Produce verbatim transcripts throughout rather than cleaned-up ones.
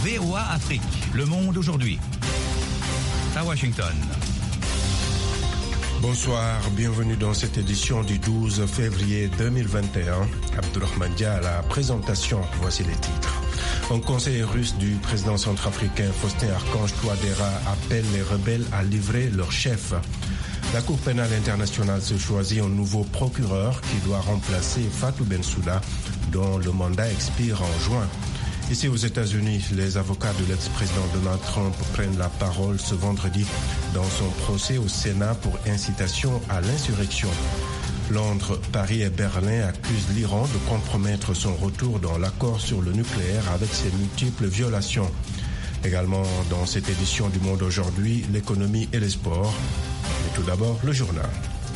V O A Afrique, Le Monde aujourd'hui. À Washington. Bonsoir, bienvenue dans cette édition du douze février deux mille vingt et un. Abdourahmane Dia à la présentation, voici les titres. Un conseiller russe du président centrafricain Faustin Archange Touadéra appelle les rebelles à livrer leur chef. La Cour pénale internationale se choisit un nouveau procureur qui doit remplacer Fatou Bensouda, dont le mandat expire en juin. Ici aux États-Unis, les avocats de l'ex-président Donald Trump prennent la parole ce vendredi dans son procès au Sénat pour incitation à l'insurrection. Londres, Paris et Berlin accusent l'Iran de compromettre son retour dans l'accord sur le nucléaire avec ses multiples violations. Également dans cette édition du Monde aujourd'hui, l'économie et les sports. Mais tout d'abord, le journal.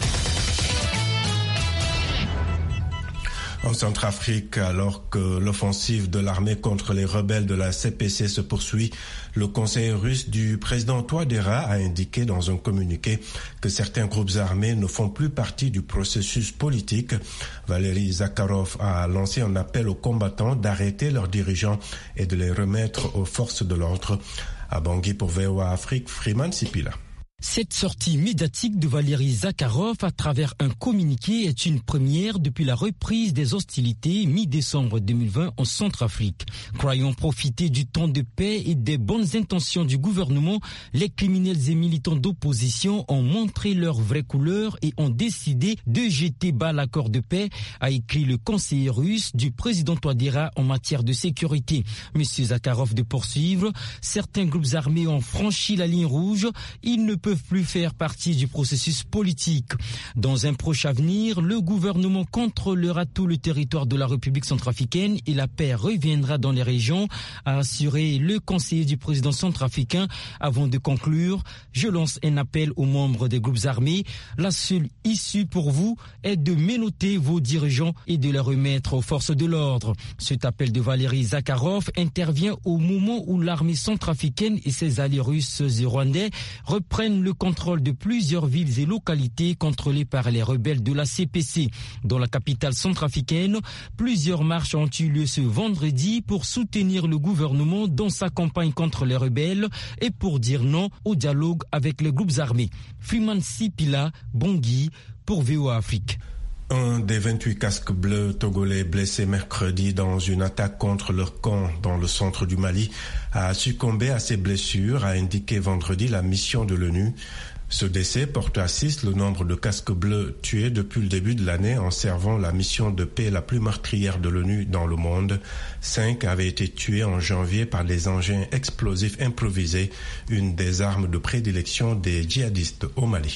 En Centrafrique, alors que l'offensive de l'armée contre les rebelles de la C P C se poursuit, le conseiller russe du président Touadéra a indiqué dans un communiqué que certains groupes armés ne font plus partie du processus politique. Valéry Zakharov a lancé un appel aux combattants d'arrêter leurs dirigeants et de les remettre aux forces de l'ordre. À Bangui pour V O A Afrique, Freeman Sipila. Cette sortie médiatique de Valéry Zakharov à travers un communiqué est une première depuis la reprise des hostilités mi-décembre deux mille vingt en Centrafrique. Croyant profiter du temps de paix et des bonnes intentions du gouvernement, les criminels et militants d'opposition ont montré leur vraie couleur et ont décidé de jeter bas l'accord de paix, a écrit le conseiller russe du président Touadéra en matière de sécurité. Monsieur Zakharov de poursuivre, certains groupes armés ont franchi la ligne rouge, ils ne peuvent plus faire partie du processus politique. Dans un proche avenir, le gouvernement contrôlera tout le territoire de la République centrafricaine et la paix reviendra dans les régions, a assuré le conseiller du président centrafricain. Avant de conclure, je lance un appel aux membres des groupes armés. La seule issue pour vous est de menotter vos dirigeants et de les remettre aux forces de l'ordre. Cet appel de Valéry Zakharov intervient au moment où l'armée centrafricaine et ses alliés russes et rwandais reprennent le contrôle de plusieurs villes et localités contrôlées par les rebelles de la C P C. Dans la capitale centrafricaine, plusieurs marches ont eu lieu ce vendredi pour soutenir le gouvernement dans sa campagne contre les rebelles et pour dire non au dialogue avec les groupes armés. Freeman Sipila, Bangui, pour V O A Afrique. Un des vingt-huit casques bleus togolais blessés mercredi dans une attaque contre leur camp dans le centre du Mali a succombé à ses blessures, a indiqué vendredi la mission de l'ONU. Ce décès porte à six le nombre de casques bleus tués depuis le début de l'année en servant la mission de paix la plus meurtrière de l'ONU dans le monde. Cinq avaient été tués en janvier par les engins explosifs improvisés, une des armes de prédilection des djihadistes au Mali.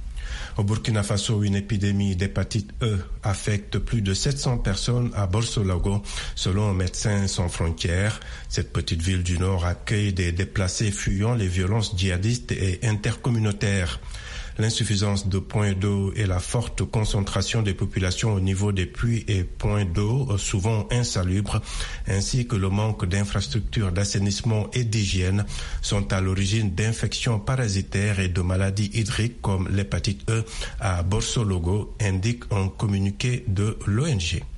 Au Burkina Faso, une épidémie d'hépatite E affecte plus de sept cents personnes à Borsolago, selon Médecins sans frontières. Cette petite ville du Nord accueille des déplacés fuyant les violences djihadistes et intercommunautaires. L'insuffisance de points d'eau et la forte concentration des populations au niveau des puits et points d'eau, souvent insalubres, ainsi que le manque d'infrastructures d'assainissement et d'hygiène sont à l'origine d'infections parasitaires et de maladies hydriques comme l'hépatite E à Borsologo, indique un communiqué de l'O N G.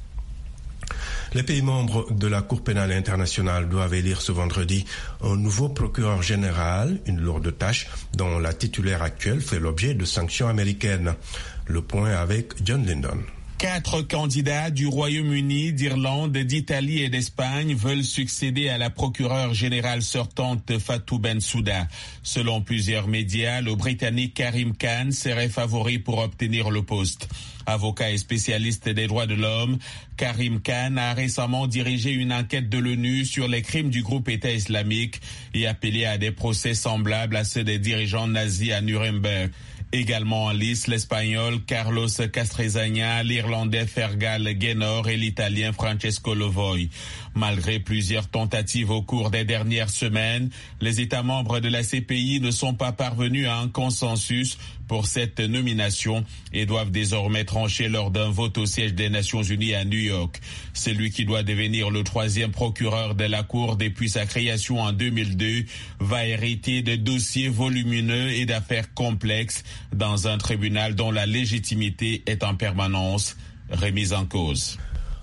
Les pays membres de la Cour pénale internationale doivent élire ce vendredi un nouveau procureur général, une lourde tâche dont la titulaire actuelle fait l'objet de sanctions américaines. Le point avec John Lindon. Quatre candidats du Royaume-Uni, d'Irlande, d'Italie et d'Espagne veulent succéder à la procureure générale sortante Fatou Bensouda. Selon plusieurs médias, le Britannique Karim Khan serait favori pour obtenir le poste. Avocat et spécialiste des droits de l'homme, Karim Khan a récemment dirigé une enquête de l'ONU sur les crimes du groupe État islamique et appelé à des procès semblables à ceux des dirigeants nazis à Nuremberg. Également en lice, l'Espagnol Carlos Castrezana, l'Irlandais Fergal Gaynor et l'Italien Francesco Lovoi. Malgré plusieurs tentatives au cours des dernières semaines, les États membres de la C P I ne sont pas parvenus à un consensus pour cette nomination et doivent désormais trancher lors d'un vote au siège des Nations Unies à New York. C'est lui qui doit devenir le troisième procureur de la Cour depuis sa création en deux mille deux, va hériter de dossiers volumineux et d'affaires complexes dans un tribunal dont la légitimité est en permanence remise en cause.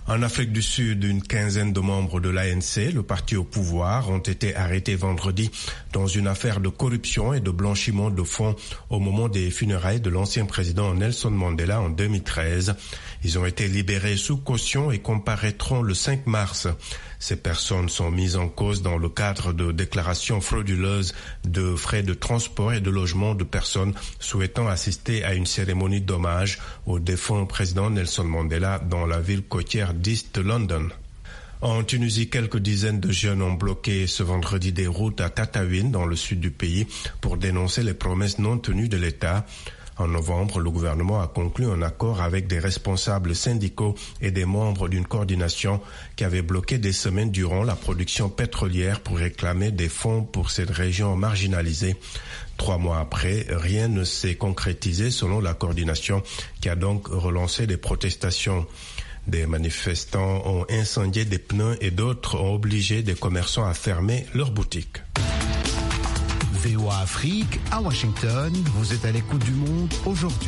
En Afrique du Sud, une quinzaine de membres de l'A N C, le parti au pouvoir, ont été arrêtés vendredi dans une affaire de corruption et de blanchiment de fonds au moment des funérailles de l'ancien président Nelson Mandela en deux mille treize. Ils ont été libérés sous caution et comparaîtront le cinq mars. Ces personnes sont mises en cause dans le cadre de déclarations frauduleuses de frais de transport et de logement de personnes souhaitant assister à une cérémonie d'hommage au défunt président Nelson Mandela dans la ville côtière d'East London. En Tunisie, quelques dizaines de jeunes ont bloqué ce vendredi des routes à Tataouine, dans le sud du pays, pour dénoncer les promesses non tenues de l'État. En novembre, le gouvernement a conclu un accord avec des responsables syndicaux et des membres d'une coordination qui avait bloqué des semaines durant la production pétrolière pour réclamer des fonds pour cette région marginalisée. Trois mois après, rien ne s'est concrétisé selon la coordination qui a donc relancé des protestations. Des manifestants ont incendié des pneus et d'autres ont obligé des commerçants à fermer leurs boutiques. V O A Afrique, à Washington, vous êtes à l'écoute du monde aujourd'hui.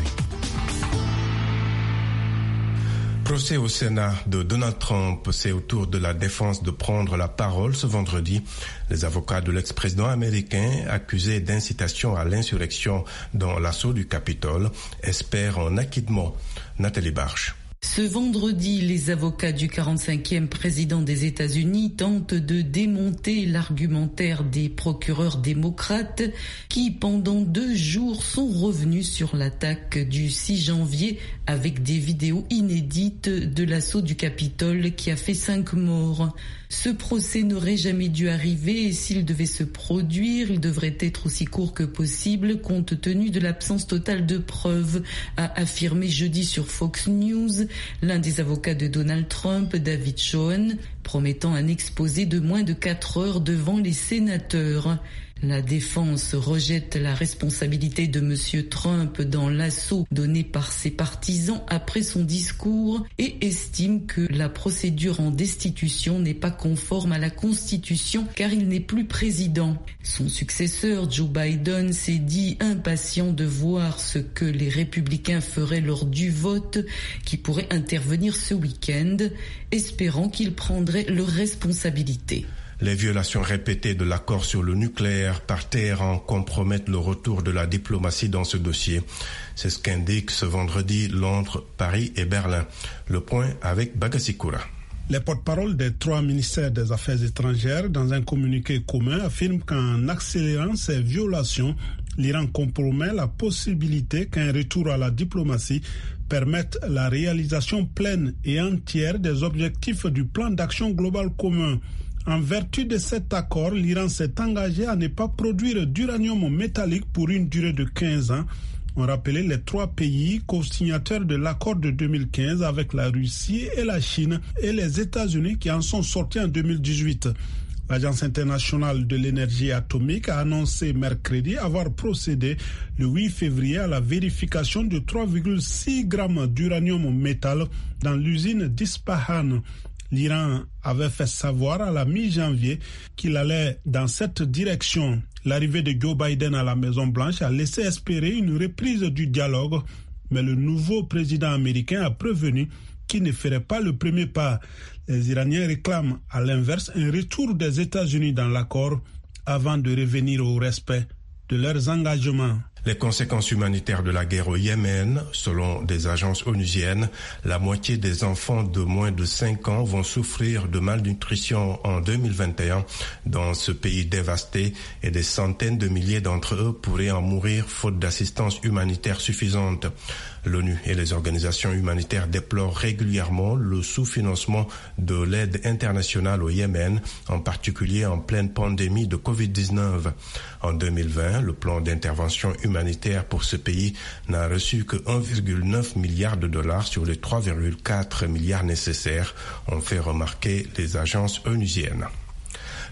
Procès au Sénat de Donald Trump, c'est au tour de la défense de prendre la parole ce vendredi. Les avocats de l'ex-président américain, accusés d'incitation à l'insurrection dans l'assaut du Capitole, espèrent un acquittement. Nathalie Barche. Ce vendredi, les avocats du quarante-cinquième président des États-Unis tentent de démonter l'argumentaire des procureurs démocrates qui, pendant deux jours, sont revenus sur l'attaque du six janvier avec des vidéos inédites de l'assaut du Capitole qui a fait cinq morts. Ce procès n'aurait jamais dû arriver et s'il devait se produire, il devrait être aussi court que possible compte tenu de l'absence totale de preuves, a affirmé jeudi sur Fox News l'un des avocats de Donald Trump, David Schoen, promettant un exposé de moins de quatre heures devant les sénateurs. La défense rejette la responsabilité de Monsieur Trump dans l'assaut donné par ses partisans après son discours et estime que la procédure en destitution n'est pas conforme à la Constitution car il n'est plus président. Son successeur, Joe Biden, s'est dit impatient de voir ce que les républicains feraient lors du vote qui pourrait intervenir ce week-end, espérant qu'ils prendraient leurs responsabilités. Les violations répétées de l'accord sur le nucléaire par Téhéran compromettent le retour de la diplomatie dans ce dossier. C'est ce qu'indiquent ce vendredi Londres, Paris et Berlin. Le point avec Bagasikoura. Les porte-paroles des trois ministères des Affaires étrangères, dans un communiqué commun, affirment qu'en accélérant ces violations, l'Iran compromet la possibilité qu'un retour à la diplomatie permette la réalisation pleine et entière des objectifs du plan d'action global commun. En vertu de cet accord, l'Iran s'est engagé à ne pas produire d'uranium métallique pour une durée de quinze ans. On rappelait les trois pays co-signataires de l'accord de deux mille quinze avec la Russie et la Chine et les États-Unis qui en sont sortis en deux mille dix-huit. L'Agence internationale de l'énergie atomique a annoncé mercredi avoir procédé le huit février à la vérification de trois virgule six grammes d'uranium métal dans l'usine d'Ispahan. L'Iran avait fait savoir à la mi-janvier qu'il allait dans cette direction. L'arrivée de Joe Biden à la Maison-Blanche a laissé espérer une reprise du dialogue, mais le nouveau président américain a prévenu qu'il ne ferait pas le premier pas. Les Iraniens réclament à l'inverse un retour des États-Unis dans l'accord avant de revenir au respect de leurs engagements. Les conséquences humanitaires de la guerre au Yémen, selon des agences onusiennes, la moitié des enfants de moins de cinq ans vont souffrir de malnutrition en deux mille vingt et un dans ce pays dévasté et des centaines de milliers d'entre eux pourraient en mourir faute d'assistance humanitaire suffisante. L'ONU et les organisations humanitaires déplorent régulièrement le sous-financement de l'aide internationale au Yémen, en particulier en pleine pandémie de covid dix-neuf. En deux mille vingt, le plan d'intervention humanitaire pour ce pays n'a reçu que un virgule neuf milliard de dollars sur les trois virgule quatre milliards nécessaires, ont fait remarquer les agences onusiennes.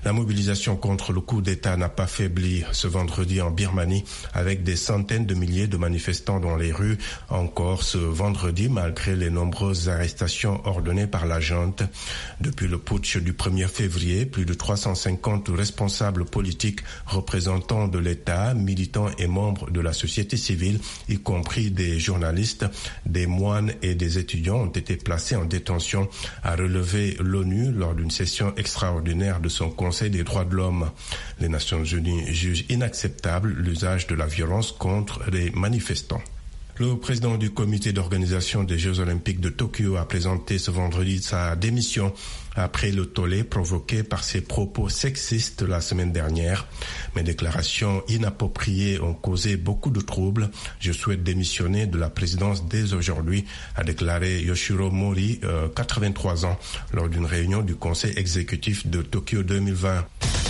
La mobilisation contre le coup d'État n'a pas faibli ce vendredi en Birmanie avec des centaines de milliers de manifestants dans les rues encore ce vendredi malgré les nombreuses arrestations ordonnées par la junte. Depuis le putsch du premier février, plus de trois cent cinquante responsables politiques, représentants de l'État, militants et membres de la société civile, y compris des journalistes, des moines et des étudiants ont été placés en détention, a relevé l'ONU lors d'une session extraordinaire de son Conseil des droits de l'homme. Les Nations Unies jugent inacceptable l'usage de la violence contre les manifestants. Le président du comité d'organisation des Jeux Olympiques de Tokyo a présenté ce vendredi sa démission après le tollé provoqué par ses propos sexistes la semaine dernière. Mes déclarations inappropriées ont causé beaucoup de troubles. Je souhaite démissionner de la présidence dès aujourd'hui, a déclaré Yoshiro Mori, euh, quatre-vingt-trois ans, lors d'une réunion du conseil exécutif de Tokyo deux mille vingt.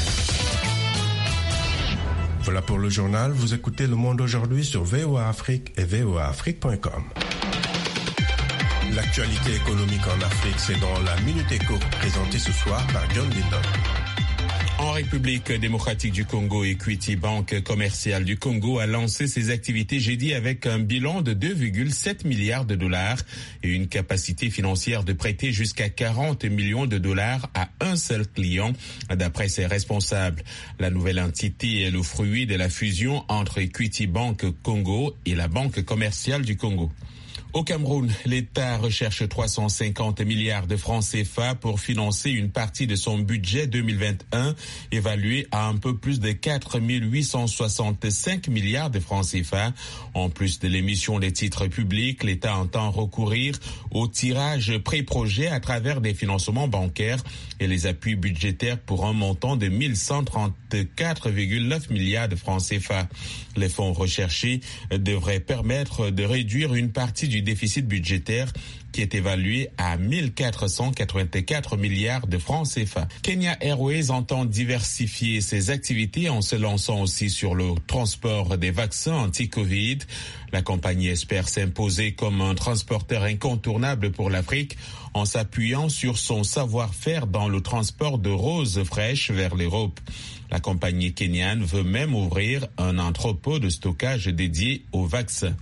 Voilà pour le journal. Vous écoutez Le Monde aujourd'hui sur V O A Afrique et V O A Afrique point com. L'actualité économique en Afrique, c'est dans la Minute Éco, présentée ce soir par John Lindon. En République démocratique du Congo, Equity Banque commerciale du Congo a lancé ses activités jeudi avec un bilan de deux virgule sept milliards de dollars et une capacité financière de prêter jusqu'à quarante millions de dollars à un seul client, d'après ses responsables. La nouvelle entité est le fruit de la fusion entre Equity Banque Congo et la Banque commerciale du Congo. Au Cameroun, l'État recherche trois cent cinquante milliards de francs C F A pour financer une partie de son budget deux mille vingt et un, évalué à un peu plus de quatre mille huit cent soixante-cinq milliards de francs C F A. En plus de l'émission des titres publics, l'État entend recourir au tirage pré-projet à travers des financements bancaires et les appuis budgétaires pour un montant de mille cent trente-quatre virgule neuf milliards de francs C F A. Les fonds recherchés devraient permettre de réduire une partie du déficit budgétaire qui est évalué à mille quatre cent quatre-vingt-quatre milliards de francs C F A. Kenya Airways entend diversifier ses activités en se lançant aussi sur le transport des vaccins anti-Covid. La compagnie espère s'imposer comme un transporteur incontournable pour l'Afrique en s'appuyant sur son savoir-faire dans le transport de roses fraîches vers l'Europe. La compagnie kenyane veut même ouvrir un entrepôt de stockage dédié aux vaccins.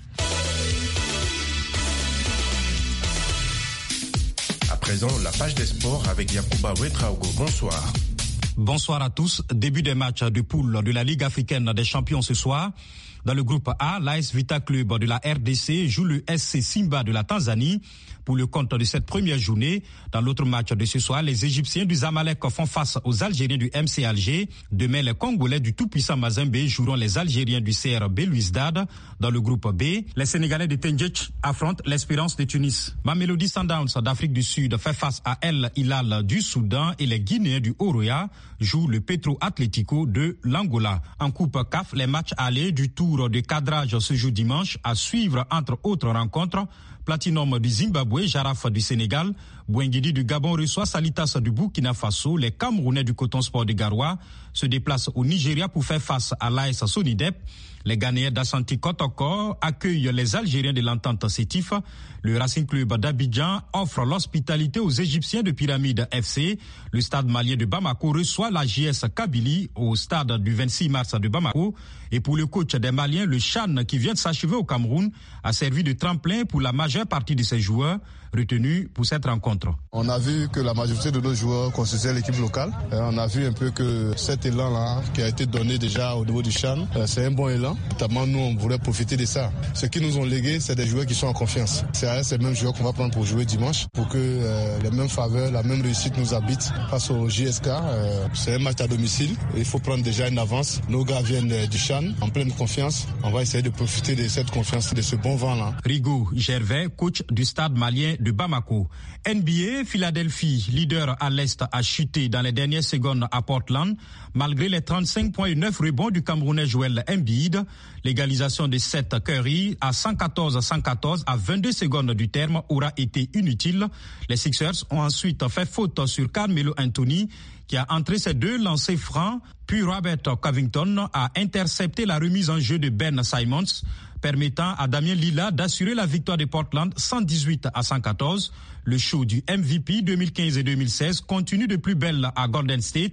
À présent, la page des sports avec Yacouba Ouedraogo. Bonsoir. Bonsoir à tous. Début des matchs de poule de la Ligue africaine des champions ce soir. Dans le groupe A, l'A S Vita Club de la R D C joue le S C Simba de la Tanzanie pour le compte de cette première journée. Dans l'autre match de ce soir, les Égyptiens du Zamalek font face aux Algériens du M C Alger. Demain, les Congolais du tout-puissant Mazembe joueront les Algériens du C R B Belouizdad. Dans le groupe B, les Sénégalais de Tenjedj affrontent l'Espérance de Tunis. Mamelodi Sundowns d'Afrique du Sud fait face à El Hilal du Soudan et les Guinéens du Oroya jouent le Petro Atlético de l'Angola. En Coupe C A F, les matchs allés du tour de cadrage ce jour dimanche à suivre entre autres rencontres. Platinum du Zimbabwe, Jaraf du Sénégal, Bouengidi du Gabon reçoit Salitas du Burkina Faso. Les Camerounais du Coton Sport de Garoua se déplacent au Nigeria pour faire face à l'A S Sonidep. Les Ghanéens d'Ashanti Kotoko accueillent les Algériens de l'entente Sétif. Le Racing Club d'Abidjan offre l'hospitalité aux Égyptiens de Pyramide F C. Le stade malien de Bamako reçoit la J S Kabylie au stade du vingt-six mars de Bamako. Et pour le coach des Maliens, le Chan qui vient de s'achever au Cameroun a servi de tremplin pour la majeure partie de ses joueurs retenus pour cette rencontre. On a vu que la majorité de nos joueurs constituaient l'équipe locale. On a vu un peu que cet élan-là qui a été donné déjà au niveau du Chan, c'est un bon élan. Notamment, nous, on voulait profiter de ça. Ce qu'ils nous ont légué, c'est des joueurs qui sont en confiance. C'est ces mêmes joueurs qu'on va prendre pour jouer dimanche, pour que euh, les mêmes faveurs, la même réussite nous habite face au J S K. Euh, c'est un match à domicile. Il faut prendre déjà une avance. Nos gars viennent du Chan, en pleine confiance. On va essayer de profiter de cette confiance, de ce bon vent-là. Rigo Gervais, coach du stade malien de Bamako. N B A, Philadelphie, leader à l'Est, a chuté dans les dernières secondes à Portland, malgré les trente-cinq points et neuf rebonds du Camerounais Joel Embiid. L'égalisation de Seth Curry à cent quatorze à cent quatorze à vingt-deux secondes du terme aura été inutile. Les Sixers ont ensuite fait faute sur Carmelo Anthony, qui a entré ses deux lancers francs, puis Robert Covington a intercepté la remise en jeu de Ben Simmons, permettant à Damien Lillard d'assurer la victoire de Portland cent dix-huit à cent quatorze. Le show du M V P deux mille quinze et deux mille seize continue de plus belle à Golden State.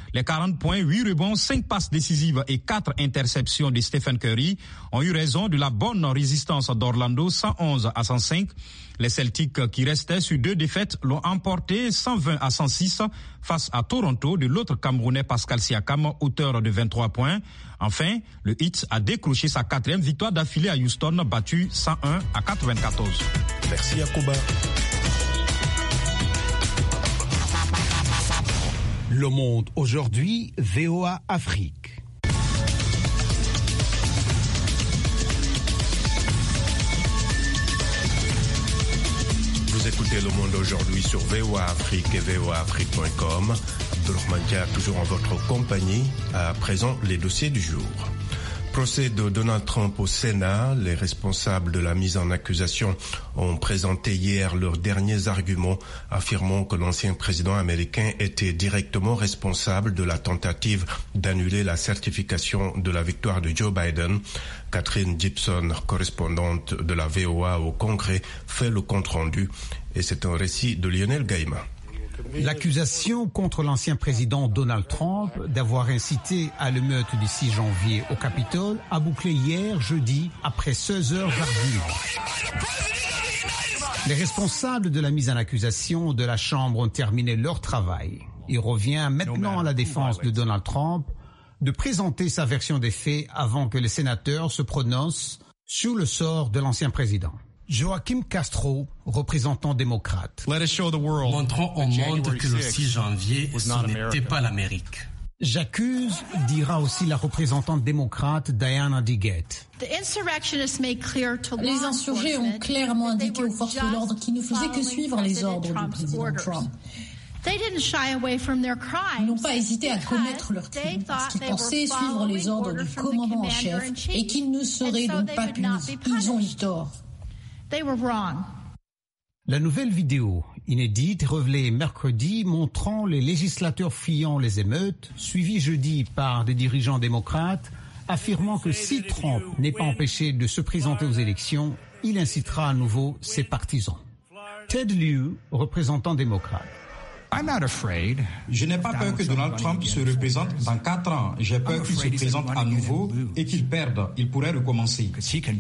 Les quarante points, huit rebonds, cinq passes décisives et quatre interceptions de Stephen Curry ont eu raison de la bonne résistance d'Orlando, cent onze à cent cinq. Les Celtics, qui restaient sur deux défaites, l'ont emporté cent vingt à cent six face à Toronto de l'autre Camerounais Pascal Siakam, auteur de vingt-trois points. Enfin, le Heat a décroché sa quatrième victoire d'affilée à Houston, battu cent un à quatre-vingt-quatorze. Merci Yacouba. Le Monde aujourd'hui, V O A Afrique. Vous écoutez Le Monde aujourd'hui sur V O A Afrique et V O A Afrique point com. Abdelrahman Dia, toujours en votre compagnie. À présent, les dossiers du jour. Procès de Donald Trump au Sénat. Les responsables de la mise en accusation ont présenté hier leurs derniers arguments, affirmant que l'ancien président américain était directement responsable de la tentative d'annuler la certification de la victoire de Joe Biden. Catherine Gibson, correspondante de la V O A au Congrès, fait le compte-rendu et c'est un récit de Lionel Gaïma. L'accusation contre l'ancien président Donald Trump d'avoir incité à l'émeute du six janvier au Capitole a bouclé hier, jeudi, après seize heures d'arguments. Les responsables de la mise en accusation de la Chambre ont terminé leur travail. Il revient maintenant à la défense de Donald Trump de présenter sa version des faits avant que les sénateurs se prononcent sur le sort de l'ancien président. Joaquim Castro, représentant démocrate. Montrons au monde que le six janvier, ce n'était pas l'Amérique. J'accuse, dira aussi la représentante démocrate Diana Digett. Les insurgés ont clairement indiqué aux forces de l'ordre qu'ils ne faisaient que suivre les ordres du président Trump. Ils n'ont pas hésité à commettre leur crime parce qu'ils pensaient suivre les ordres du commandant en chef et qu'ils ne seraient donc pas punis. Ils ont eu tort. La nouvelle vidéo, inédite, révélée mercredi, montrant les législateurs fuyant les émeutes, suivie jeudi par des dirigeants démocrates, affirmant que si Trump n'est pas empêché de se présenter aux élections, il incitera à nouveau ses partisans. Ted Lieu, représentant démocrate. Je n'ai pas peur que Donald Trump se représente dans quatre ans. J'ai peur qu'il se présente à nouveau et qu'il perde. Il pourrait recommencer.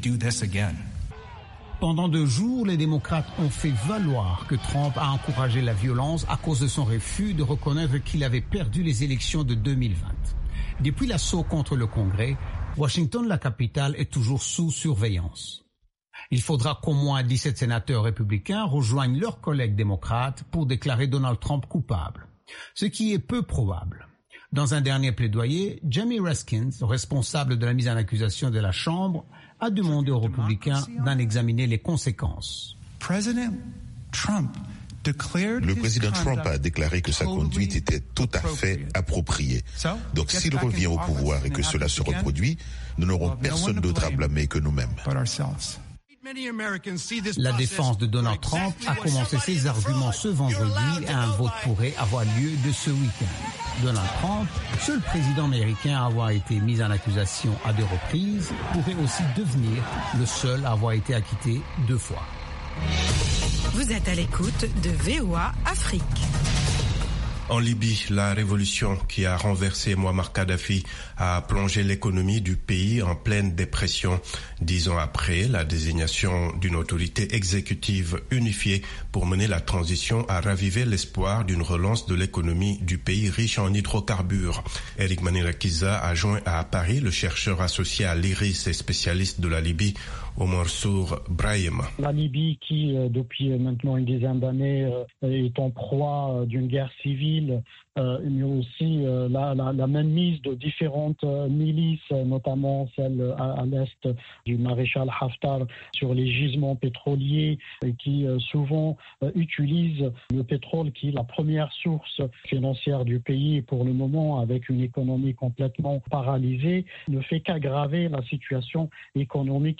Pendant deux jours, les démocrates ont fait valoir que Trump a encouragé la violence à cause de son refus de reconnaître qu'il avait perdu les élections de deux mille vingt. Depuis l'assaut contre le Congrès, Washington, la capitale, est toujours sous surveillance. Il faudra qu'au moins dix-sept sénateurs républicains rejoignent leurs collègues démocrates pour déclarer Donald Trump coupable, ce qui est peu probable. Dans un dernier plaidoyer, Jamie Raskins, responsable de la mise en accusation de la Chambre, a demandé aux républicains d'en examiner les conséquences. Le président Trump a déclaré que sa conduite était tout à fait appropriée. Donc s'il revient au pouvoir et que cela se reproduit, nous n'aurons personne d'autre à blâmer que nous-mêmes. La défense de Donald Trump a commencé ses arguments ce vendredi et un vote pourrait avoir lieu de ce week-end. Donald Trump, seul président américain à avoir été mis en accusation à deux reprises, pourrait aussi devenir le seul à avoir été acquitté deux fois. Vous êtes à l'écoute de V O A Afrique. En Libye, la révolution qui a renversé Mouammar Kadhafi a plongé l'économie du pays en pleine dépression. Dix ans après, la désignation d'une autorité exécutive unifiée pour mener la transition a ravivé l'espoir d'une relance de l'économie du pays riche en hydrocarbures. Eric Manirakiza a joint à Paris le chercheur associé à l'I R I S et spécialiste de la Libye, Omar Sour Brahim. La Libye qui, euh, depuis maintenant une dizaine d'années, euh, est en proie euh, d'une guerre civile, euh, mais aussi euh, la, la, la mainmise de différentes euh, milices, notamment celle à, à l'est du maréchal Haftar sur les gisements pétroliers et qui euh, souvent euh, utilisent le pétrole qui est la première source financière du pays pour le moment, avec une économie complètement paralysée, ne fait qu'aggraver la situation économique euh, du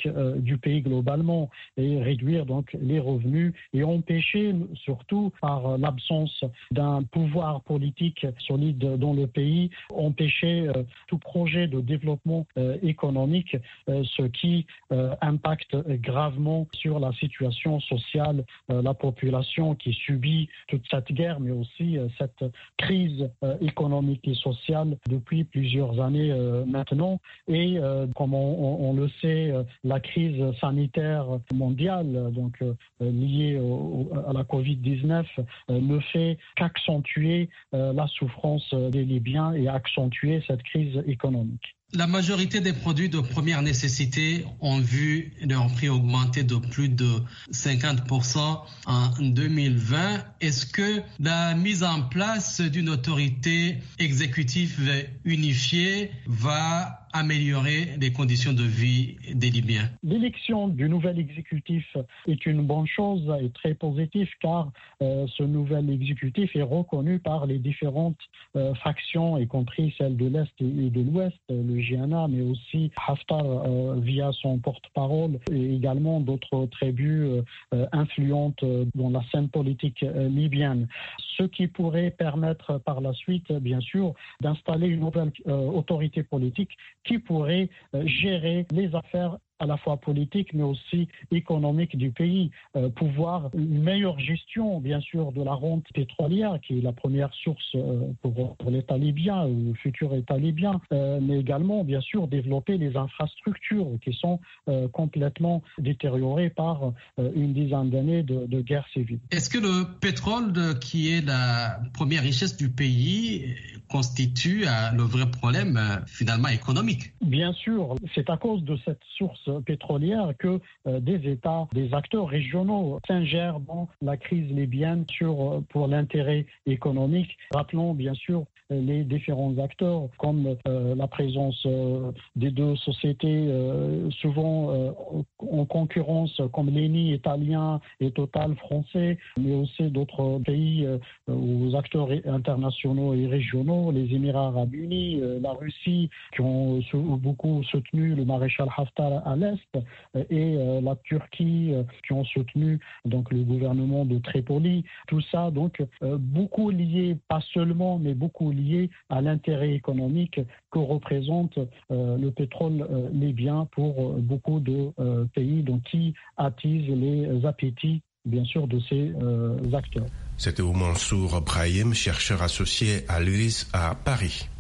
du pays globalement et réduire donc les revenus et empêcher surtout par l'absence d'un pouvoir politique solide dans le pays, empêcher euh, tout projet de développement euh, économique, euh, ce qui euh, impacte gravement sur la situation sociale, euh, la population qui subit toute cette guerre, mais aussi euh, cette crise euh, économique et sociale depuis plusieurs années euh, maintenant. Et euh, comme on, on le sait, euh, la crise sanitaire mondiale, donc euh, liée au, à la covid dix-neuf, euh, ne fait qu'accentuer euh, la souffrance des Libyens et accentuer cette crise économique. La majorité des produits de première nécessité ont vu leur prix augmenter de plus de cinquante pour cent en deux mille vingt. Est-ce que la mise en place d'une autorité exécutive unifiée va améliorer les conditions de vie des Libyens? L'élection du nouvel exécutif est une bonne chose et très positive car euh, ce nouvel exécutif est reconnu par les différentes euh, factions, y compris celles de l'Est et de l'Ouest, le G N A, mais aussi Haftar euh, via son porte-parole et également d'autres tribus euh, influentes dans la scène politique euh, libyenne. Ce qui pourrait permettre par la suite, bien sûr, d'installer une nouvelle euh, autorité politique qui pourrait euh, gérer les affaires à la fois politique mais aussi économique du pays, euh, pouvoir une meilleure gestion bien sûr de la rente pétrolière qui est la première source euh, pour, pour l'État libyen ou le futur État libyen, euh, mais également bien sûr développer les infrastructures qui sont euh, complètement détériorées par euh, une dizaine d'années de, de guerre civile. Est-ce que le pétrole qui est la première richesse du pays constitue euh, le vrai problème euh, finalement économique? Bien sûr, c'est à cause de cette source pétrolière que euh, des États, des acteurs régionaux s'ingèrent dans la crise libyenne sur, euh, pour l'intérêt économique. Rappelons bien sûr les différents acteurs comme euh, la présence euh, des deux sociétés euh, souvent euh, en concurrence comme l'Eni italien et Total français, mais aussi d'autres pays euh, aux acteurs internationaux et régionaux, les Émirats arabes unis, euh, la Russie qui ont beaucoup soutenu le maréchal Haftar à l'Est et euh, la Turquie euh, qui ont soutenu donc le gouvernement de Tripoli. Tout ça donc euh, beaucoup lié, pas seulement, mais beaucoup lié à l'intérêt économique que représente euh, le pétrole euh, libyen pour euh, beaucoup de euh, pays donc, qui attisent les appétits bien sûr de ces euh, acteurs. C'était Mansour Brahim, chercheur associé à l'U I S à Paris.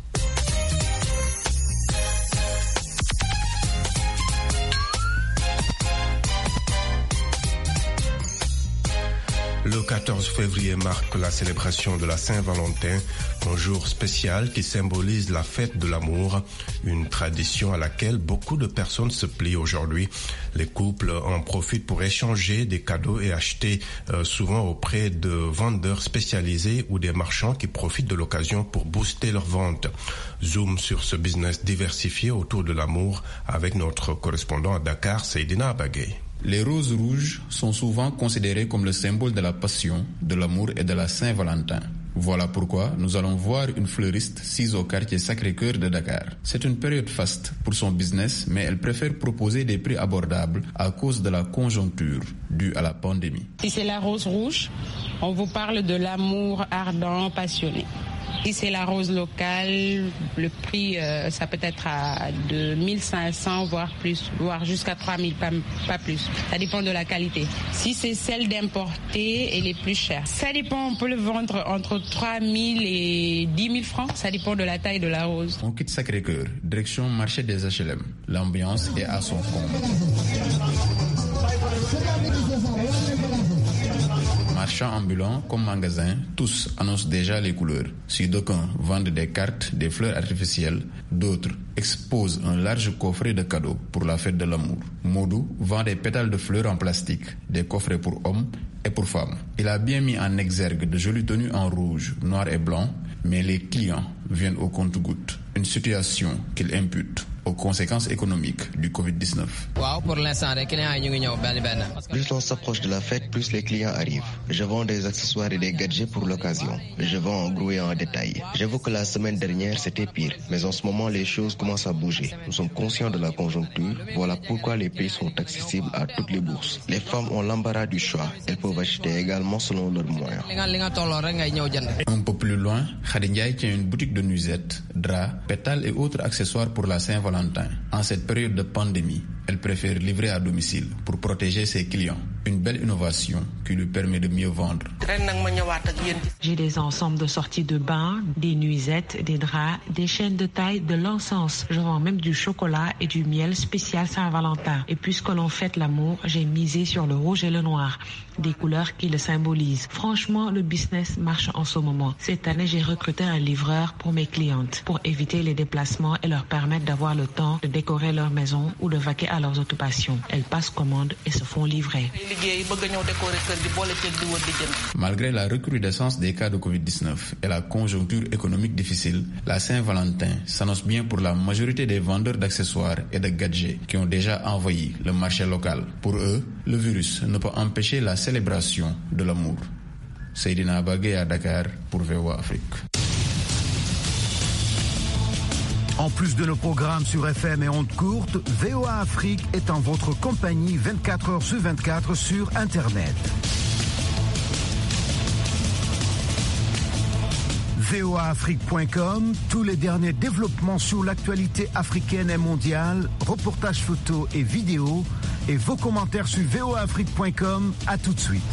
Le quatorze février marque la célébration de la Saint-Valentin, un jour spécial qui symbolise la fête de l'amour, une tradition à laquelle beaucoup de personnes se plient aujourd'hui. Les couples en profitent pour échanger des cadeaux et acheter euh, souvent auprès de vendeurs spécialisés ou des marchands qui profitent de l'occasion pour booster leurs ventes. Zoom sur ce business diversifié autour de l'amour avec notre correspondant à Dakar, Seydina Abagay. Les roses rouges sont souvent considérées comme le symbole de la passion, de l'amour et de la Saint-Valentin. Voilà pourquoi nous allons voir une fleuriste sise au quartier Sacré-Cœur de Dakar. C'est une période faste pour son business, mais elle préfère proposer des prix abordables à cause de la conjoncture due à la pandémie. Si c'est la rose rouge, on vous parle de l'amour ardent, passionné. Si c'est la rose locale, le prix, euh, ça peut être à deux mille cinq cents, voire plus, voire jusqu'à trois mille, pas, pas plus. Ça dépend de la qualité. Si c'est celle d'importer, elle est plus chère. Ça dépend, on peut le vendre entre trois mille et dix mille francs. Ça dépend de la taille de la rose. On quitte Sacré-Cœur, direction marché des H L M. L'ambiance est à son comble. Marchands ambulants comme magasins, tous annoncent déjà les couleurs. Si d'aucuns vendent des cartes, des fleurs artificielles, d'autres exposent un large coffret de cadeaux pour la fête de l'amour. Modou vend des pétales de fleurs en plastique, des coffrets pour hommes et pour femmes. Il a bien mis en exergue de jolies tenues en rouge, noir et blanc, mais les clients viennent au compte-gouttes. Une situation qu'il impute aux conséquences économiques du covid dix-neuf. Plus on s'approche de la fête, plus les clients arrivent. Je vends des accessoires et des gadgets pour l'occasion. Je vends en gros et en détail. J'avoue que la semaine dernière, c'était pire. Mais en ce moment, les choses commencent à bouger. Nous sommes conscients de la conjoncture. Voilà pourquoi les prix sont accessibles à toutes les bourses. Les femmes ont l'embarras du choix. Elles peuvent acheter également selon leurs moyens. Un peu plus loin, Khady Ndiaye tient une boutique de nuisettes, draps, pétales et autres accessoires pour la Saint-Valentin. En cette période de pandémie, elle préfère livrer à domicile pour protéger ses clients. Une belle innovation qui lui permet de mieux vendre. J'ai des ensembles de sorties de bain, des nuisettes, des draps, des chaînes de taille, de l'encens. Je vends même du chocolat et du miel spécial Saint-Valentin. Et puisque l'on fête l'amour, j'ai misé sur le rouge et le noir, des couleurs qui le symbolisent. Franchement, le business marche en ce moment. Cette année, j'ai recruté un livreur pour mes clientes, pour éviter les déplacements et leur permettre d'avoir le temps de décorer leur maison ou de vaquer à leurs occupations. Elles passent commande et se font livrer. Malgré la recrudescence des cas de covid dix-neuf et la conjoncture économique difficile, la Saint-Valentin s'annonce bien pour la majorité des vendeurs d'accessoires et de gadgets qui ont déjà envahi le marché local. Pour eux, le virus ne peut empêcher la célébration de l'amour. Seydina Bagay à Dakar pour V O A Afrique. En plus de nos programmes sur F M et ondes courtes, V O A Afrique est en votre compagnie vingt-quatre heures sur vingt-quatre sur Internet. V O A Afrique point com, tous les derniers développements sur l'actualité africaine et mondiale, reportages photos et vidéos, et vos commentaires sur V O A Afrique point com. À tout de suite.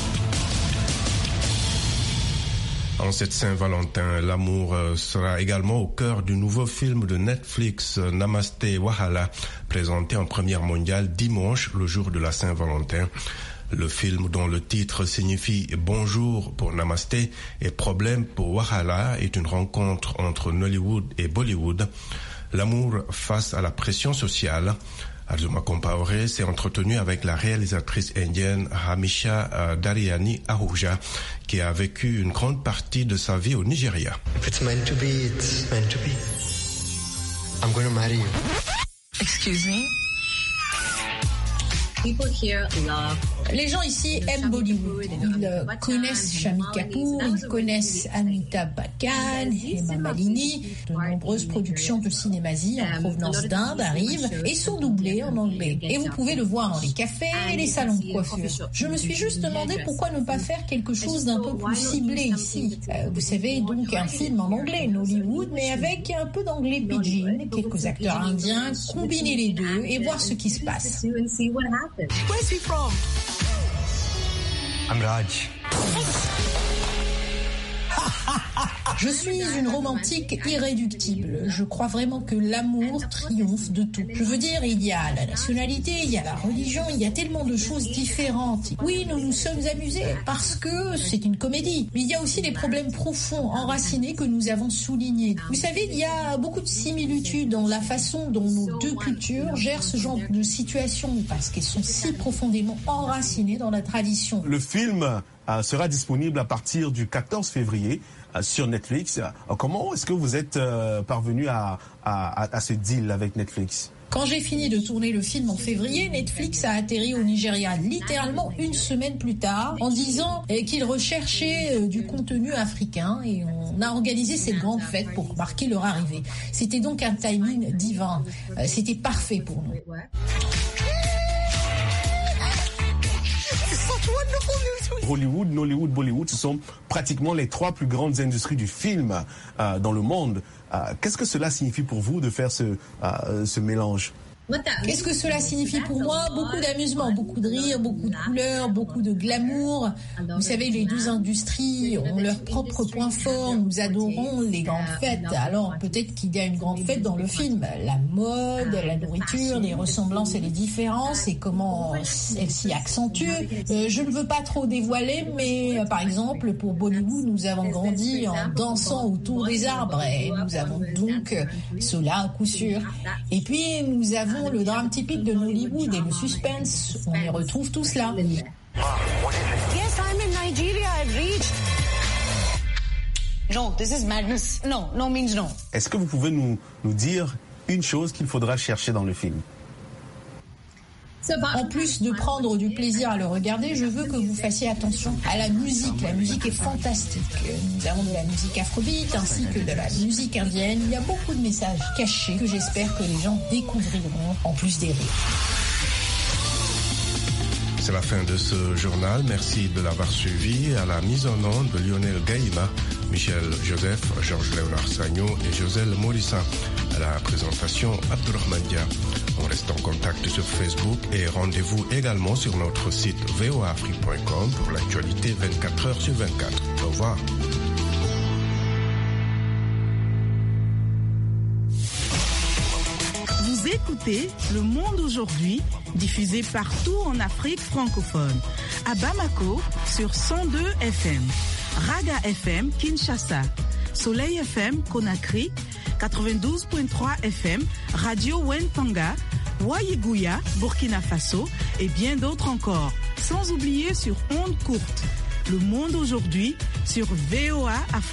En cette Saint-Valentin, l'amour sera également au cœur du nouveau film de Netflix, Namasté Wahala, présenté en première mondiale dimanche, le jour de la Saint-Valentin. Le film, dont le titre signifie « Bonjour » pour Namasté et « Problème » pour Wahala, est une rencontre entre Nollywood et Bollywood. L'amour face à la pression sociale. Azuma Compaoré s'est entretenu avec la réalisatrice indienne Hamisha Dariani Ahuja, qui a vécu une grande partie de sa vie au Nigeria. If it's meant to be, it's meant to be. I'm going to marry you. Excuse me? People here love. Les gens ici aiment Bollywood. Ils euh, connaissent Shami Kapoor, ils connaissent Amitabh Bachchan, Hema Malini. De nombreuses productions de cinémasie en provenance d'Inde arrivent et sont doublées en anglais. Et vous pouvez le voir dans les cafés et les salons de coiffure. Je me suis juste demandé pourquoi ne pas faire quelque chose d'un peu plus ciblé ici. Euh, vous savez, donc un film en anglais, Nollywood, mais avec un peu d'anglais pidgin, quelques acteurs indiens, combiner les deux et voir ce qui se passe. Where's he from? I'm Raj. Je suis une romantique irréductible. Je crois vraiment que l'amour triomphe de tout. Je veux dire, il y a la nationalité, il y a la religion, il y a tellement de choses différentes. Oui, nous nous sommes amusés parce que c'est une comédie. Mais il y a aussi des problèmes profonds, enracinés que nous avons soulignés. Vous savez, il y a beaucoup de similitudes dans la façon dont nos deux cultures gèrent ce genre de situation parce qu'elles sont si profondément enracinées dans la tradition. Le film euh, sera disponible à partir du quatorze février euh, sur Netflix. Euh, comment est-ce que vous êtes euh, parvenu à, à, à ce deal avec Netflix ? Quand j'ai fini de tourner le film en février, Netflix a atterri au Nigeria littéralement une semaine plus tard en disant qu'il recherchait du contenu africain et on a organisé cette grande fête pour marquer leur arrivée. C'était donc un timing divin. C'était parfait pour nous. Hollywood, Nollywood, Bollywood, ce sont pratiquement les trois plus grandes industries du film euh, dans le monde. Euh, qu'est-ce que cela signifie pour vous de faire ce, euh, ce mélange ? Qu'est-ce que cela signifie pour moi ? Beaucoup d'amusement, beaucoup de rire, beaucoup de couleurs, beaucoup de glamour. Vous savez, les deux industries ont leur propre point fort. Nous adorons les grandes fêtes. Alors peut-être qu'il y a une grande fête dans le film. La mode, la nourriture, les ressemblances et les différences et comment elles s'y accentuent. Euh, je ne veux pas trop dévoiler, mais euh, par exemple, pour Bollywood, nous avons grandi en dansant autour des arbres et nous avons donc euh, cela à coup sûr. Et puis, nous avons le drame typique de Nollywood et le suspense. On y retrouve tout cela. Yes, I'm in Nigeria. I've reached. No, this is madness. No, no means no. Est-ce que vous pouvez nous, nous dire une chose qu'il faudra chercher dans le film? En plus de prendre du plaisir à le regarder, je veux que vous fassiez attention à la musique. La musique est fantastique. Nous avons de la musique afrobeat ainsi que de la musique indienne. Il y a beaucoup de messages cachés que j'espère que les gens découvriront en plus des rires. C'est la fin de ce journal. Merci de l'avoir suivi. À la mise en onde de Lionel Gaïma, Michel Joseph, Georges-Léonard Sagnon et Joselle Morissin. À la présentation, Abdourahmane Dia. On reste en contact sur Facebook et rendez-vous également sur notre site v o a afrique point com pour l'actualité vingt-quatre heures sur vingt-quatre. Au revoir. Vous écoutez Le Monde aujourd'hui, diffusé partout en Afrique francophone. À Bamako, sur cent deux F M. Raga F M, Kinshasa. Soleil F M, Conakry. quatre-vingt-douze point trois F M, Radio Wentanga. Waïgouya, Burkina Faso. Et bien d'autres encore. Sans oublier sur ondes courtes. Le Monde aujourd'hui, sur V O A Afrique.